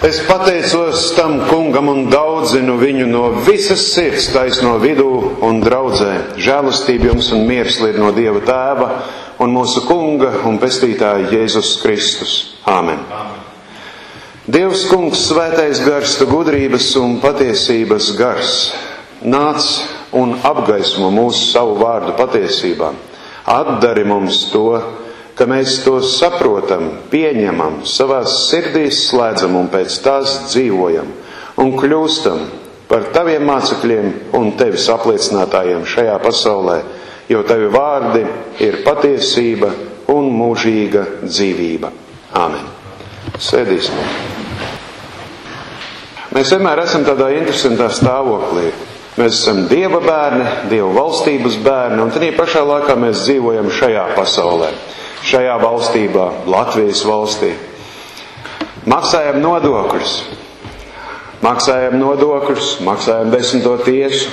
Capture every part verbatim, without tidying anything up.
Es pateicos tam kungam un daudzinu viņu no visas sirds taisno vidū un draudzē. Žēlastība jums un miers lied no Dieva Tēva un mūsu kunga un pestītāja Jēzus Kristus. Āmen. Dievs kungs, svētais gars, tu gudrības un patiesības gars, nāc un apgaismo mūsu savu vārdu patiesībām. Atdari mums to, ka mēs to saprotam, pieņemam, savās sirdīs slēdzam un pēc tās dzīvojam un kļūstam par taviem mācekļiem un tevis apliecinātājiem šajā pasaulē, jo tavi vārdi ir patiesība un mūžīga dzīvība. Āmen. Sēdīsimies. Mēs vienmēr esam tādā interesantā stāvoklī. Mēs esam Dieva bērni, Dieva valstības bērni, un tādā pašā laikā mēs dzīvojam šajā pasaulē. Šajā valstībā, Latvijas valstī. Maksājam nodokļus. Maksājam nodokļus, maksājam desmito tiesu.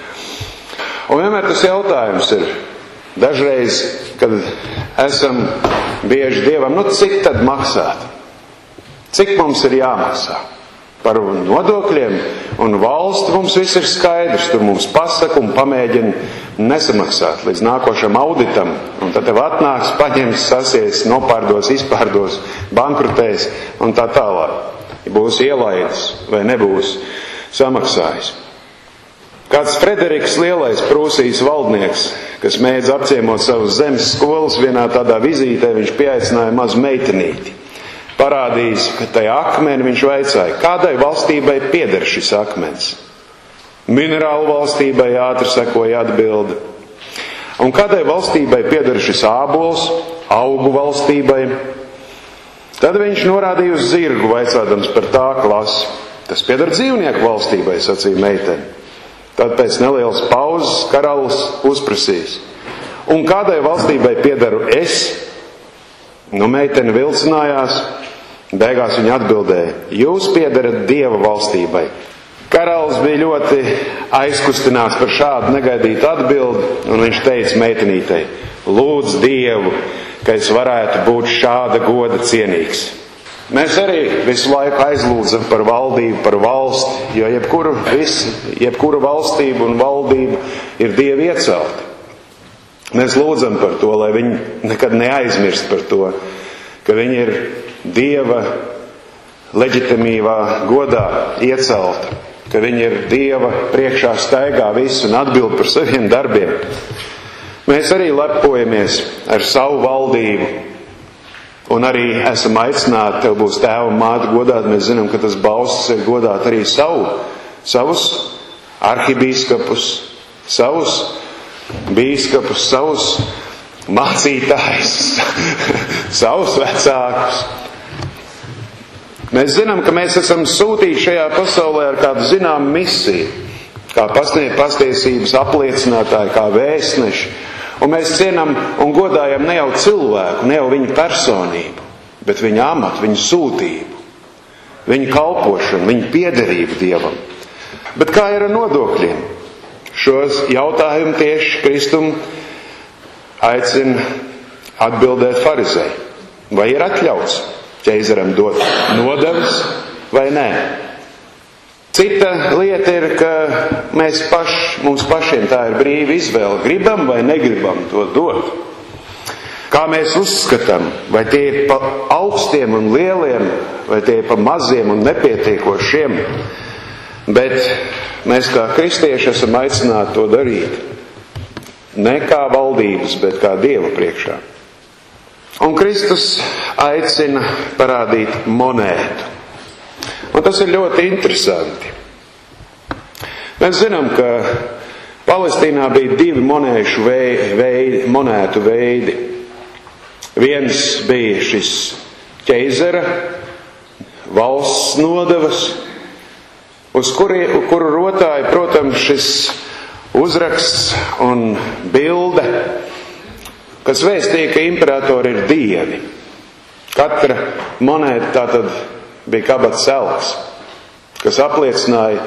Un vienmēr tas jautājums ir, dažreiz, kad esam bieži Dievam, nu cik tad maksāt? Cik mums ir jāmaksā? Par nodokļiem un valsti mums viss ir skaidrs. Tur mums pasaka un pamēģina nesamaksāt līdz nākošam auditam. Un tad tev atnāks, paņems, sasies, nopārdos, izpārdos, bankrutēs un tā tālāk. Ja būs ielaidis vai nebūs samaksājis. Kāds Frederiks Lielais, Prūsijas valdnieks, kas mēdz apciemot savus zemes skolas, vienā tādā vizītē viņš pieaicināja mazu meitenīti. Parādījis, ka tajā akmeni viņš vaicāja, kādai valstībai pieder šis akmens. Minerālu valstībai, ātri sekoja atbilde. Un kādai valstībai pieder šis ābols, augu valstībai. Tad viņš norādīja uz zirgu, vaicādams par tā klasi. Tas pieder dzīvnieku valstībai, sacīja meitene. Tad pēc nelielas pauzes karalis uzprasīs. Un kādai valstībai piederu es? Nu, meitene vilcinājās, beigās viņa atbildēja, jūs piederat Dieva valstībai. Karalis bija ļoti aizkustināts par šādu negaidītu atbildi, un viņš teica meitenītei, lūdz Dievu, ka es varētu būt šāda goda cienīgs. Mēs arī visu laiku aizlūdzam par valdību, par valsti, jo jebkuru, visu, jebkura valstība un valdība ir Dieva iecelta. Mēs lūdzam par to, lai viņi nekad neaizmirst par to, ka viņi ir Dieva leģitimīvā godā iecelta, ka viņi ir Dieva priekšā staigā visu un atbild par saviem darbiem. Mēs arī lepojamies ar savu valdību un arī esam aicināti, tev būs tēva un māte godāt. Mēs zinām, ka tas balsts ir godāt arī savu, savus arhibīskapus, savus bīskapus, savus mācītājus, savus vecākus. Mēs zinām, ka mēs esam sūtīti šajā pasaulē ar kādu zināmu misiju, kā pastiesības apliecinātāji, kā vēstneši. Un mēs cienam un godājam ne jau cilvēku, ne jau viņu personību, bet viņu amatu, viņu sūtību, viņu kalpošanu, viņu piederību Dievam. Bet kā ir ar nodokļiem? Šos jautājumu tieši Kristum aicina atbildēt farizēji. Vai ir atļauts ķeizaram dot nodevas vai nē? Cita lieta ir, ka mēs paši, mums pašiem tā ir brīva izvēle, gribam vai negribam to dot. Kā mēs uzskatām, vai tie ir pa augstiem un lieliem, vai tie ir pa maziem un nepietiekošiem. Bet mēs kā kristieši esam aicināti to darīt. Ne kā valdības, bet kā Dieva priekšā. Un Kristus aicina parādīt monētu. Un tas ir ļoti interesanti. Mēs zinām, ka Palestīnā bija divi monēšu veidi, monētu veidi. Viens bija šis ķeizara valsts nodevas, uz kuri, kuru rotāja, protams, šis uzraksts un bilde, kas vēstīja, ka imperatori ir dievi. Katra monēta tātad bija kabats elks, kas apliecināja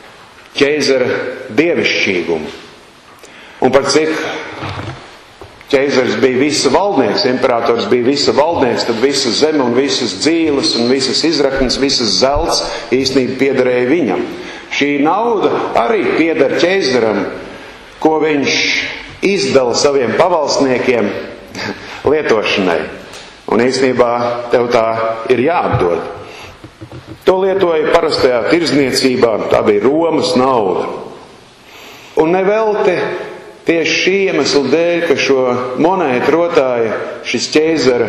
ķeizara dievišķīgumu. Un par cik ķeizars bija visa valdnieks, imperators bija visa valdnieks, tad visa zeme un visas dzīles un visas izraknes, visas zelts īstenībā piederēja viņam. Šī nauda arī pieder ķeizaram, ko viņš izdala saviem pavalsniekiem lietošanai. Un īstenībā tev tā ir jāatdod. To lietoja parastajā tirdzniecībā, tā bija Romas nauda. Un nevelti tieši šī iemesla dēļ, ka šo monētu rotāja šis ķeizara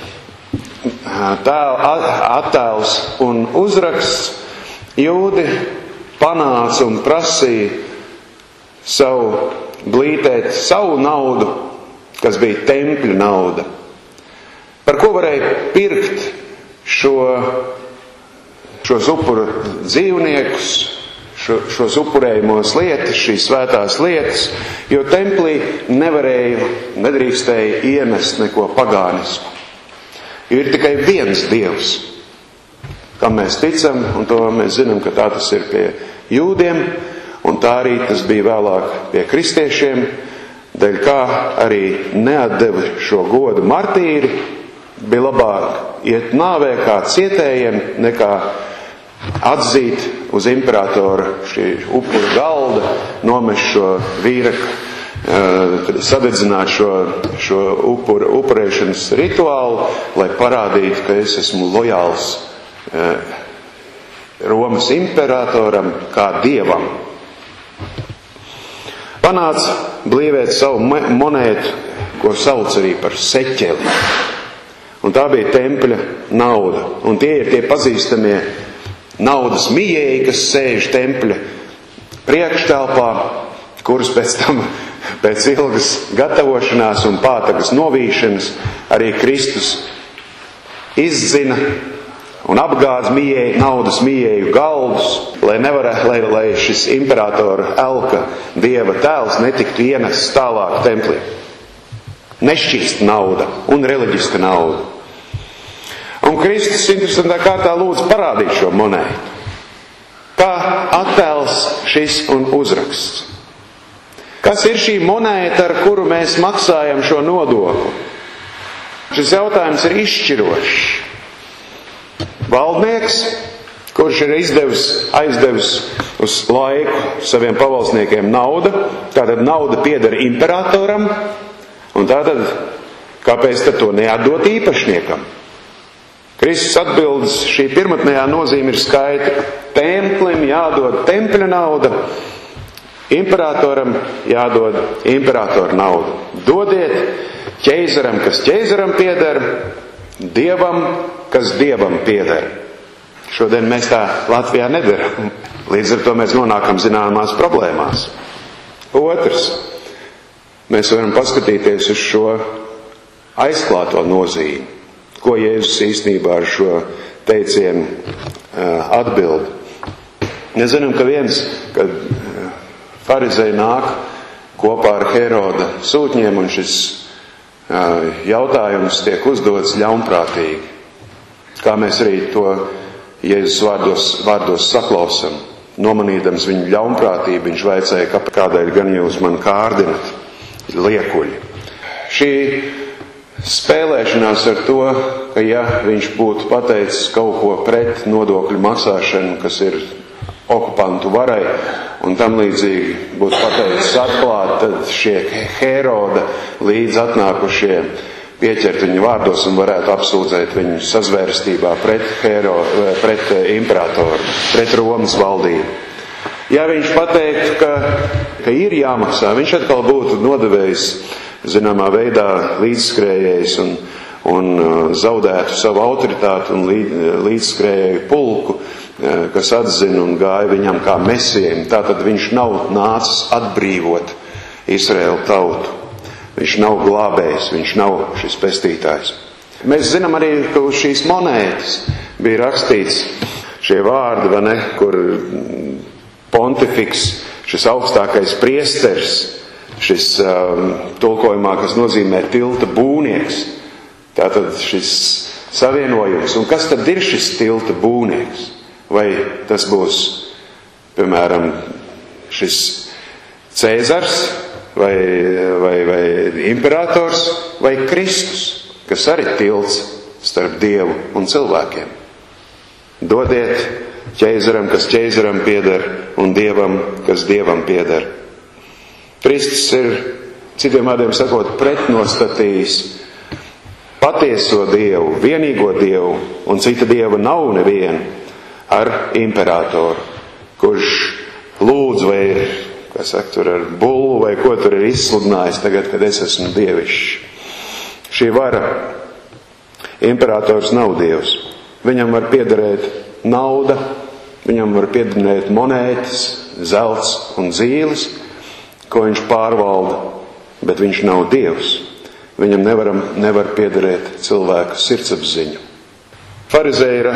attēls un uzraksts, jūdi panāca un prasīja savu blītēt savu naudu, kas bija tempļa nauda. Par ko varēja pirkt šo, šos upuru dzīvniekus, Šo, šos upurējumos lietas, šīs svētās lietas, jo templī nevarēja, nedrīkstēja ienest neko pagānisku. Jo ir tikai viens Dievs, kam mēs ticam, un to mēs zinām, ka tā tas ir pie jūdiem, un tā arī tas bija vēlāk pie kristiešiem, dēļ kā arī neatdeva šo godu martīri, bija labāk iet nāvē kā cietējiem, nekā atzīt uz imperatora šī upuru galda, nomest šo vīraku, sadedzināt šo, šo upuru, upurēšanas rituālu, lai parādītu, ka es esmu lojāls Romas imperatoram kā dievam. Panāca blīvēt savu monētu, ko sauc arī par seķeli. Un tā bija tempļa nauda. Un tie ir tie pazīstamie naudas mijēji, kas sēž tempļa priekštelpā, kurus pēc tam, pēc ilgas gatavošanās un pātagas novīšanas, arī Kristus izdzina un apgāz mijēji, naudas mijēju galdus, lai, nevarē, lai, lai šis imperatora elka dieva tēls netiktu ienests tālāk templī. Nešķīsta nauda un reliģiska nauda. Un Kristus interesantā kārtā lūdz parādīt šo monētu. Kā attēls šis un uzraksts. Kas ir šī monēta, ar kuru mēs maksājam šo nodokli? Šis jautājums ir izšķirošs. Valdnieks, kurš ir izdevis, aizdevis uz laiku saviem pavalsniekiem naudu, tātad nauda pieder imperatoram, un tātad kāpēc tad to neatdot īpašniekam? Kristus atbildes šī pirmatnējā nozīme ir skaidra. Templim jādod tempļa nauda, imperatoram jādod imperatora nauda. Dodiet ķeizaram, kas ķeizaram pieder, dievam, kas dievam pieder. Šodien mēs tā Latvijā nedaram. Līdz ar to mēs nonākam zināmās problēmās. Otrs, mēs varam paskatīties uz šo aizklāto nozīmi. Ko Jēzus īstenībā ar šo teicienu atbild. Mēs zinām, ka viens, kad farizēji nāk kopā ar Heroda sūtņiem, un šis jautājums tiek uzdots ļaunprātīgi. Kā mēs arī to Jēzus vārdos, vārdos saklausam. Nomanīdams viņu ļaunprātību, viņš vaicāja, kādēļ gan jūs man kārdinat, liekuļi. Šī spēlēšanās ar to, ka ja viņš būtu pateicis kaut ko pret nodokļu maksāšanu, kas ir okupantu varai, un tam līdzīgi būtu pateicis atklāt, tad šie Heroda līdz atnākušie pieķert viņu vārdos un varētu apsūdzēt viņu sazvērstībā pret, Hero, pret imperatoru, pret Romas valdību. Ja viņš pateiktu, ka, ka ir jāmaksā, viņš atkal būtu nodevējis zināmā veidā līdzskrējējs un, un zaudētu savu autoritāti un līdz, līdzskrējēju pulku, kas atzina un gāja viņam kā mesijam. Tātad viņš nav nācis atbrīvot Izraēlu tautu. Viņš nav glābējs, viņš nav šis pestītājs. Mēs zinām arī, ka uz šīs monētas bija rakstīts šie vārdi, vai ne, kur pontifiks, šis augstākais priesteris, šis um, tulkojumā, kas nozīmē tilta būvnieks. Tātad šis savienojums. Un kas tad ir šis tilta būvnieks? Vai tas būs, piemēram, šis Cēzars, vai, vai, vai imperators, vai Kristus, kas arī tilts starp Dievu un cilvēkiem. Dodiet ķeizaram, kas ķeizaram pieder, un Dievam, kas Dievam pieder. Kristus ir, citiem vārdiem sakot, pretnostatījis patieso Dievu, vienīgo Dievu, un cita Dieva nav neviena, ar imperatoru, kurš lūdz vai, kā saka, tur ar bullu vai ko tur ir izsludinājis tagad, kad es esmu dievišķi. Šī vara, imperators nav Dievs. Viņam var piederēt nauda, viņam var piederēt monētas, zelts un zīles, ko viņš pārvalda, bet viņš nav Dievs. Viņam nevaram, nevar piederēt cilvēku sirdsapziņu. Farizēji ir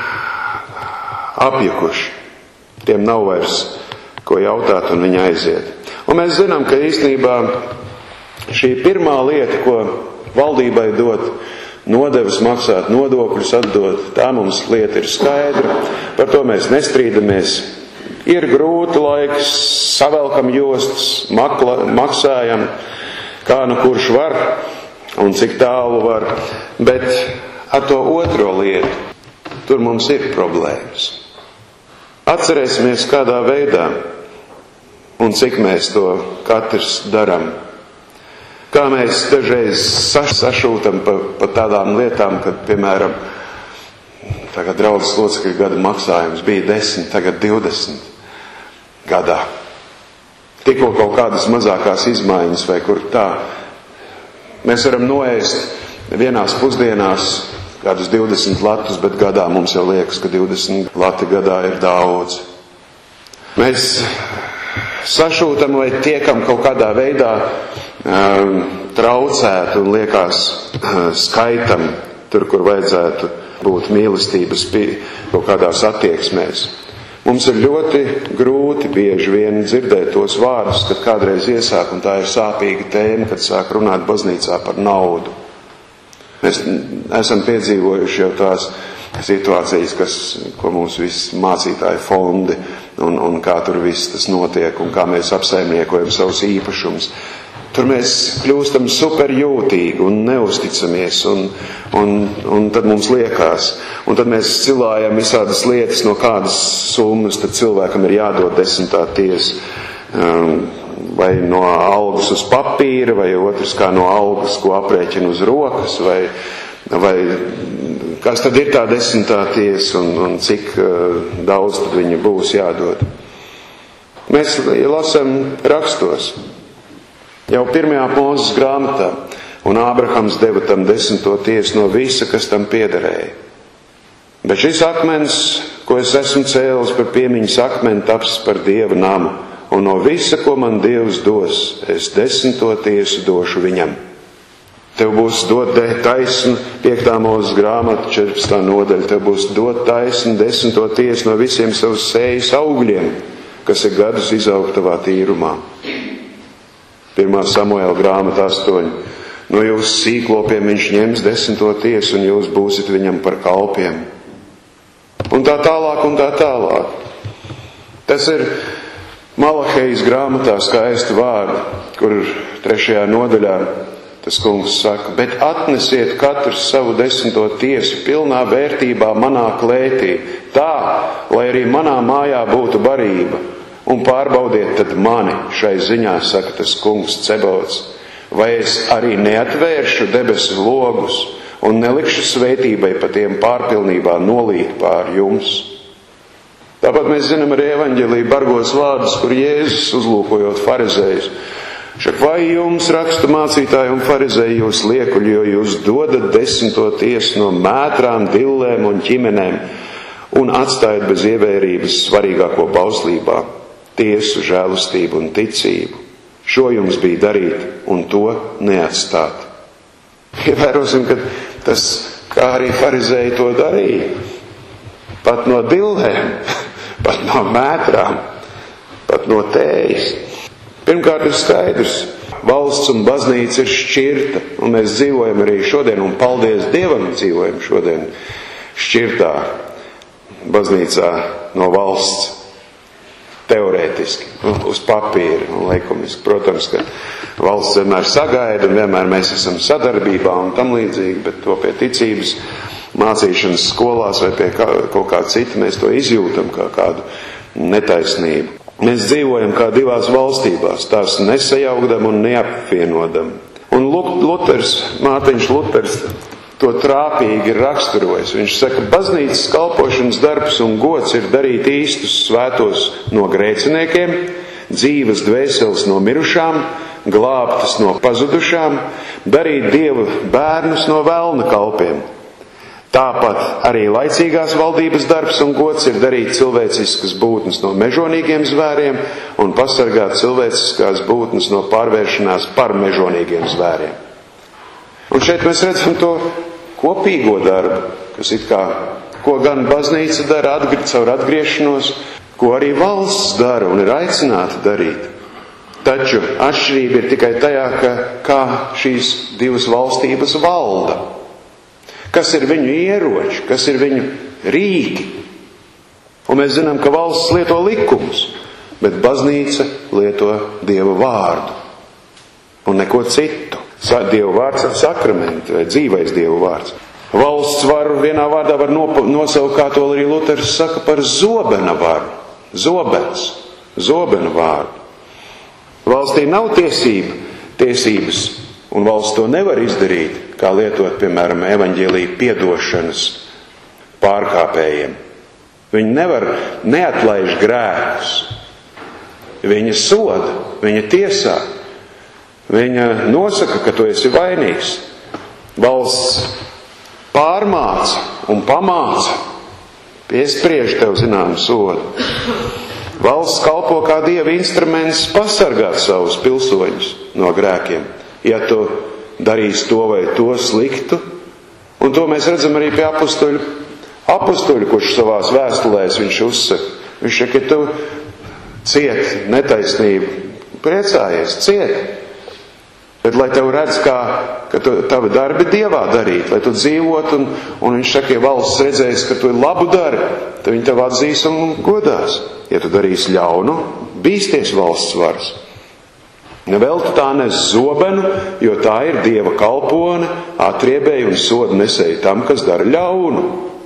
apjukuši. Tiem nav vairs ko jautāt, un viņi aiziet. Un mēs zinām, ka īstenībā šī pirmā lieta, ko valdībai dot, nodevas maksāt, nodokļus atdot, tā mums lieta ir skaidra. Par to mēs nestrīdamies. Ir grūti laiks, savelkam jostas, makla, maksājam, kā nu kurš var un cik tālu var. Bet ar to otro lietu, tur mums ir problēmas. Atcerēsimies, kādā veidā un cik mēs to katrs daram. Kā mēs dažreiz sašūtam pa, pa tādām lietām, kad, piemēram, tagad draudzes locekļu gada maksājums bija desmit, tagad divdesmit gadā. Tikko kaut kādas mazākās izmaiņas vai kur tā. Mēs varam noēst vienās pusdienās kādus divdesmit latus, bet gadā mums jau liekas, ka divdesmit lati gadā ir daudz. Mēs sašūtam vai tiekam kaut kādā veidā um, traucēt un liekas uh, skaitam tur, kur vajadzētu būt mīlestības pie kaut kādās attieksmēs. Mums ir ļoti grūti bieži vien dzirdēt tos vārdus, kad kādreiz iesāk, un tā ir sāpīga tēma, kad sāk runāt baznīcā par naudu. Mēs esam piedzīvojuši jau tās situācijas, kas, ko mums viss mācītāji fondi, un, un kā tur viss tas notiek, un kā mēs apsaimniekojam savus īpašumus. Tur mēs kļūstam superjūtīgi un neusticamies, un, un, un tad mums liekas, un tad mēs cilājam visādas lietas, no kādas summas tad cilvēkam ir jādod desmitā tiesa, um, vai no algas uz papīra, vai otrs kā no algas, ko aprēķina uz rokas, vai, vai kas tad ir tā desmitā tiesa, un, un cik uh, daudz tad viņa būs jādod. Mēs lasam rakstos. Jau pirmajā Mūzes grāmatā, un Ābrahams deva tam desmito tiesu no visa, kas tam piederēja. Bet šis akmens, ko es esmu cēlis par piemiņas akmeni, taps par Dieva namu, un no visa, ko man Dievs dos, es desmito tiesu došu viņam. Tev būs dot taisnu, piektā Mūzes grāmata, četrpadsmitā nodaļa, tev būs dot taisnu desmito tiesu no visiem savus sējas augļiem, kas ir gadus izaugt tavā tīrumā. Pirmā Samuēla grāmata astoņi. No jūsu sīklopiem viņš ņems desmito tiesu, un jūs būsit viņam par kalpiem. Un tā tālāk, un tā tālāk. Tas ir Malahejas grāmatā skaisti vārdi, kur trešajā nodaļā tas kungs saka, bet atnesiet katrs savu desmito tiesu pilnā vērtībā manā klētī, tā, lai arī manā mājā būtu barība. Un pārbaudiet tad mani šai ziņā, saka tas kungs Cebauts, vai es arī neatvēršu debesu logus un nelikšu svētībai pa tiem pārpilnībā nolīt pār jums. Tāpat mēs zinām arī evaņģelī bargos vārdus, kur Jēzus uzlūkojot farizējus. Šak vai jums rakstu mācītāji un farizēji jūs liekuļi, jo jūs dodat desmito tiesu no mētrām, dillēm un ķimenēm un atstājat bez ievērības svarīgāko bauslībā. Tiesu, žēlastību un ticību. Šo jums bija darīt, un to neatstāt. Ievērosim, ka tas, kā arī farizēji to darīja, pat no dillēm, pat no mētrām, pat no tējas. Pirmkārt ir skaidrs, valsts un baznīca ir šķirta, un mēs dzīvojam arī šodien, un paldies Dievam dzīvojam šodien šķirtā baznīcā no valsts. teorētiski, nu, uz papīra un likumiski. Protams, ka valsts vienmēr sagaida un vienmēr mēs esam sadarbībā un tam līdzīgi, bet to pie ticības mācīšanas skolās vai pie kā, kaut kā cita mēs to izjūtam kā kādu netaisnību. Mēs dzīvojam kā divās valstībās, tās nesajaukdam un neapvienodam. Un Luters, Mārtiņš Luters to trāpīgi ir raksturojis. Viņš saka, baznīcas kalpošanas darbs un gods ir darīt īstus svētos no grēciniekiem, dzīvas dvēseles no mirušām, glābtas no pazudušām, darīt Dieva bērnus no velna kalpiem. Tāpat arī laicīgās valdības darbs un gods ir darīt cilvēciskas būtnes no mežonīgiem zvēriem un pasargāt cilvēciskās būtnes no pārvēršanās par mežonīgiem zvēriem. Un šeit mēs redzam to kopīgo darbu, kas it kā, ko gan baznīca dara atgri, caur atgriešanos, ko arī valsts dara un ir aicināta darīt. Taču atšķirība ir tikai tajā, ka kā šīs divas valstības valda. Kas ir viņu ieroči, kas ir viņu rīki. Un mēs zinām, ka valsts lieto likumus, bet baznīca lieto Dieva vārdu un neko citu. Dieva vārds ir sakramenti vai dzīvais Dieva vārds. Valsts varu vienā vārdā var nosaukt, kā to arī Luters saka, par zobena varu. Zobens, zobena vārdu. Valstī nav tiesība, tiesības, un valsts to nevar izdarīt, kā lietot, piemēram, evaņģēlija piedošanas pārkāpējiem. Viņi nevar neatlaiž grēkus. Viņa soda, viņa tiesā. Viņa nosaka, ka tu esi vainīgs. Valsts pārmāca un pamāca, piespriež tev zinām sodu. Valsts kalpo kā Dieva instruments pasargāt savus pilsoņus no grēkiem. Ja tu darīs to vai to sliktu, un to mēs redzam arī pie apustuļu, apustuļu, kurš savās vēstulēs viņš uzsaka. Viņš saka, ka tu ciet netaisnību, priecājies, ciet. Bet lai tev redz, kā, ka tu, tavi darbi Dievā darīt, lai tu dzīvot, un, un viņš saka, ja valsts redzēs, ka tu labu dari, tad viņi tev atzīs un godās. Ja tu darīsi ļaunu, bīsties valsts varas. Nevēl tu tā nes zobenu, jo tā ir Dieva kalpone, atriebēja un sodu nesēja tam, kas dara ļaunu.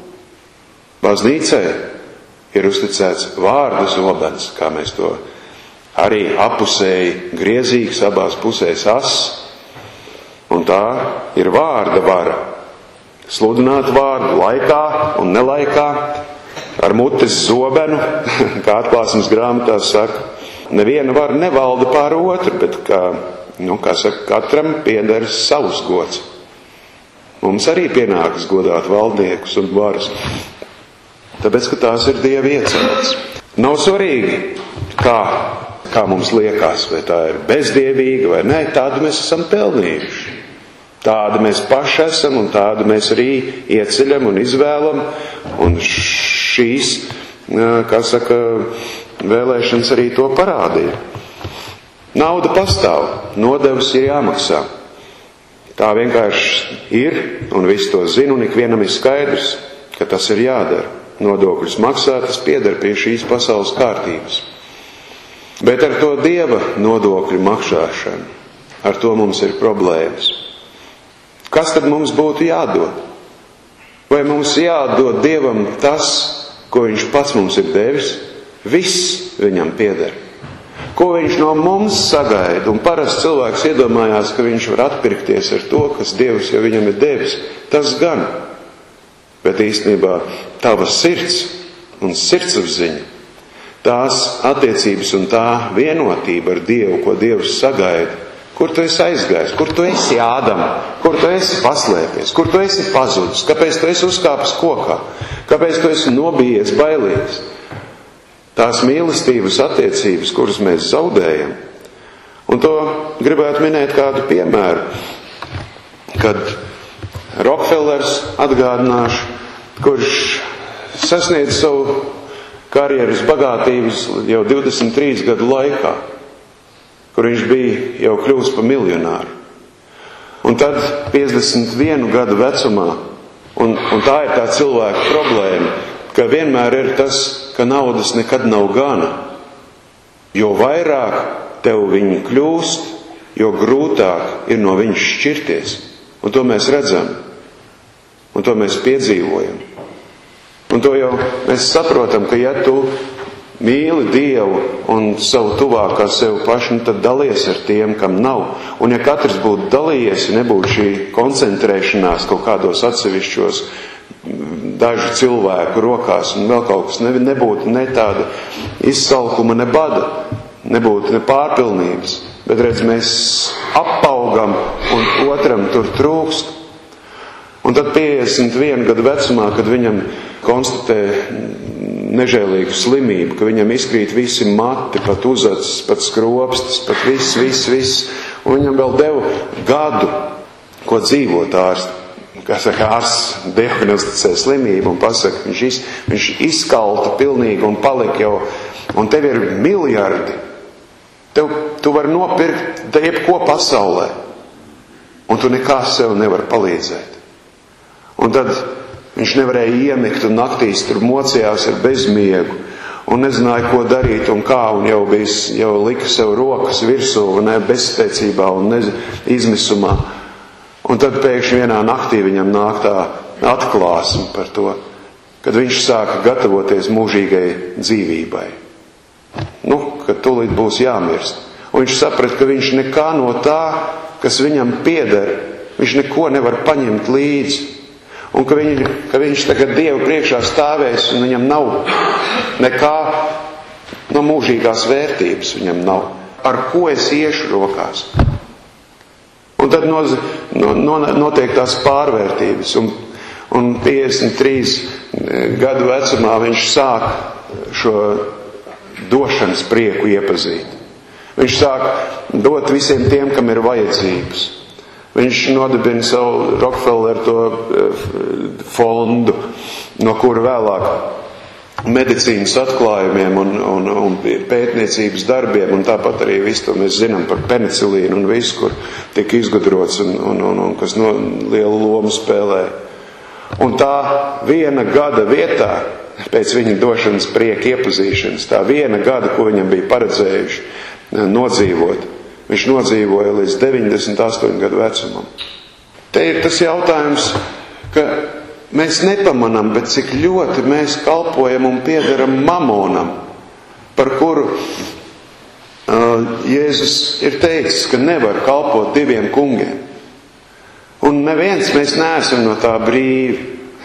Baznīcai ir uzticēts vārda zobens, kā mēs to arī apusēji griezīgs, abās pusēs as, un tā ir vārda vara. Sludināt vārdu laikā un nelaikā, ar mutes zobenu, kā atklāsmes grāmatā saka. Neviena vara nevalda pār otru, bet, kā, nu, kā saka, katram pieder savs gods. Mums arī pienākas godāt valdniekus un varas, tāpēc, ka tās ir Dieva ieceltas. Nav svarīgi, kā, kā mums liekas, vai tā ir bezdievīga vai nē, tādu mēs esam pelnījuši. Tādu mēs paši esam un tādu mēs arī ieceļam un izvēlam, un šīs, kā saka, vēlēšanas arī to parādīja. Nauda pastāv, nodevs ir jāmaksā. Tā vienkārši ir, un visi to zina, un ikvienam ir skaidrs, ka tas ir jādara. Nodokļus maksā, tas pieder pie šīs pasaules kārtības. Bet ar to Dieva nodokļu maksāšanu, ar to mums ir problēmas. Kas tad mums būtu jādod? Vai mums jādod Dievam tas, ko Viņš pats mums ir devis? Viss viņam pieder. Ko Viņš no mums sagaida? Un parasti cilvēks iedomājās, ka viņš var atpirkties ar to, kas Dievs jau viņam ir devis. Tas gan. Bet īstenībā tava sirds un sirdsapziņa, tās attiecības un tā vienotība ar Dievu, ko Dievs sagaida, kur tu esi aizgājis, kur tu esi Ādam, kur tu esi paslēpies, kur tu esi pazudis, kāpēc tu esi uzkāpis kokā, kāpēc tu esi nobijies, bailīgs. Tās mīlestības attiecības, kuras mēs zaudējam. Un to gribētu minēt kādu piemēru, kad Rokfellers, atgādināšu, kurš sasniedz savu karjeras bagātības jau divdesmit trīs gadu laikā, kur viņš bija jau kļuvis par miljonāru. Un tad piecdesmit vienu gadu vecumā, un, un tā ir tā cilvēka problēma, ka vienmēr ir tas, ka naudas nekad nav gana. jo vairāk tev viņi kļūst, jo grūtāk ir no viņas šķirties. Un to mēs redzam. Un to mēs piedzīvojam. Un to jau mēs saprotam, ka ja tu mīli Dievu un savu tuvākā sev pašu, tad dalies ar tiem, kam nav. Un ja katrs būtu dalījies, ja nebūtu šī koncentrēšanās kaut kādos atsevišķos dažu cilvēku rokās un vēl kaut kas, nebūtu ne tāda izsalkuma, ne bada, nebūtu ne pārpilnības. Bet redz, mēs apaugam un otram tur trūkst. Un tad piecdesmit vienu gadu vecumā, kad viņam konstatē nežēlīgu slimību, ka viņam izkrīt visi mati, pat uzacis, pat skropstas, pat viss, viss, viss. Un viņam vēl deva gadu, ko dzīvot ārsts. Kā saka, ārsts diagnosticē slimību un pasaka, viņš, iz, viņš izkalta pilnīgi un palika jau, un tev ir miljardi. Tev, tu vari nopirkt jebko pasaulē, un tu nekā sev nevar palīdzēt. Un tad viņš nevarēja iemigt un naktīs tur mocījās ar bezmiegu un nezināja, ko darīt un kā, un jau, bija, jau lika sev rokas virsū, ne, bezspēcībā un ne, izmisumā. Un tad pēkšņi vienā naktī viņam nāk tā atklāsme par to, kad viņš sāka gatavoties mūžīgai dzīvībai. Nu, kad tūlīt būs jāmirst. Un viņš saprata, ka viņš nekā no tā, kas viņam pieder, viņš neko nevar paņemt līdzi. Un ka, viņ, ka viņš tagad Dievu priekšā stāvēs un viņam nav nekā no mūžīgās vērtības viņam nav. Ar ko es iešu rokās? Un tad noz, no, no, notiek tās pārvērtības. Un, un piecdesmit trīs gadu vecumā viņš sāk šo došanas prieku iepazīt. Viņš sāk dot visiem tiem, kam ir vajadzības. Viņš nodibina savu Rockefeller to fondu, no kura vēlāk medicīnas atklājumiem un, un, un pētniecības darbiem, un tāpat arī visu to mēs zinām par penicilīnu un visu, kur tika izgudrots un, un, un, un kas no lielu lomu spēlē. Un tā viena gada vietā, pēc viņa došanas prieka iepazīšanas, tā viena gada, ko viņam bija paredzējuši nodzīvot, viņš nodzīvoja līdz deviņdesmit astoņu gadu vecumam. Te ir tas jautājums, ka mēs nepamanām, bet cik ļoti mēs kalpojam un piederam mamonam, par kuru uh, Jēzus ir teicis, ka nevar kalpot diviem kungiem. Un neviens mēs neesam no tā brīvi.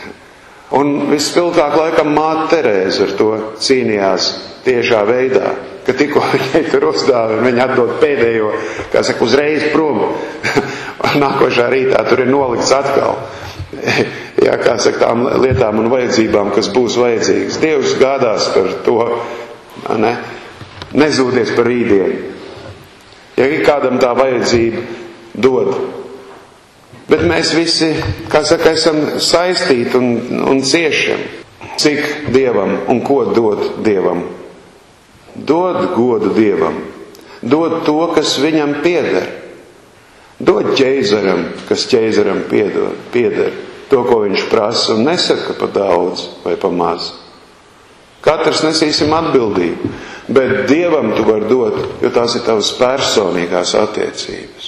Un vispilgtāk laikam māte Terēze ar to cīnījās tiešā veidā, ka tikko viņai tur uzdāvi, viņa atdod pēdējo, kā saka, uzreiz prom. Nākošā rītā tur ir nolikts atkal. Jā, kā saka, tām lietām un vajadzībām, kas būs vajadzīgas. Dievs gādās par to, ne, nezūdies par rītdienu. Ja ir kādam tā vajadzība, dod. Bet mēs visi, kā saka, esam saistīti un, un ciešam. Cik Dievam un ko dod Dievam? Dod godu Dievam. Dod to, kas viņam pieder. Dod ķeizaram, kas ķeizaram piedod, pieder. To, ko viņš prasa, un nesaka pa daudz vai pa maz. Katrs nesīsim atbildību, bet Dievam tu var dot, jo tās ir tavas personīgās attiecības.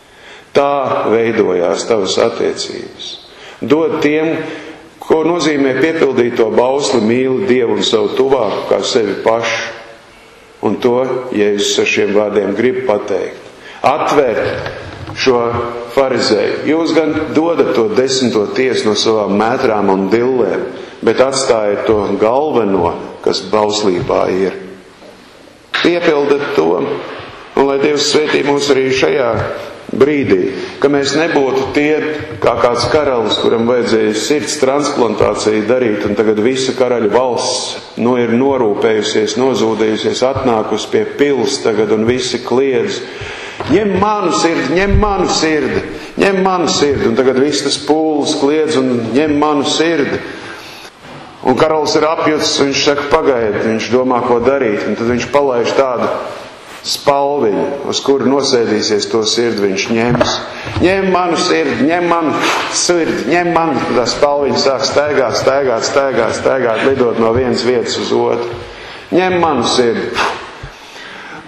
Tā veidojās tavas attiecības. Dod tiem, ko nozīmē piepildīt to bausli, mīli Dievu un savu tuvāku kā sevi pašu. Un to Jēzus ar šiem vārdiem grib pateikt. Atvērt šo farizēju. Jūs gan dodat to desmito tiesu no savām mētrām un dillēm, bet atstājiet to galveno, kas bauslībā ir. Piepildat to, un lai Dievs svētī mūs arī šajā brīdī, ka mēs nebūtu tie, kā kāds karalis, kuram vajadzēja sirds transplantāciju darīt, un tagad visa karaļa valsts nu ir norūpējusies, nozūdējusies, atnākus pie pils tagad, un visi kliedz, ņem manu sirdi, ņem manu sirdi, ņem manu sirdi, un tagad viss tas pūlis kliedz un ņem manu sirdi. Un karalis ir apjucis, viņš saka, pagaid, viņš domā, ko darīt, un tad viņš palaiž tādu spalviņu, uz kuru nosēdīsies to sirdi viņš ņems. Ņem manu sirdi, ņem manu sirdi, ņem manu. Tā spalviņa sāk staigāt, staigāt, staigāt, staigāt, lidot no vienas vietas uz otru. Ņem manu sirdi.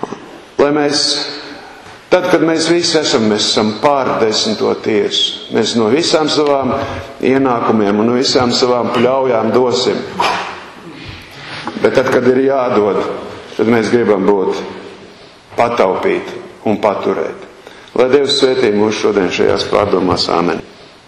Lai mēs, tad, kad mēs visi esam, mēs esam pār desmito tiesu. Mēs no visām savām ienākumiem un no visām savām pļaujām dosim. Bet tad, kad ir jādod, tad mēs gribam būt pataupīt un paturēt. Lai Dievs svētī mūs šodien šajās pārdomās. Āmen.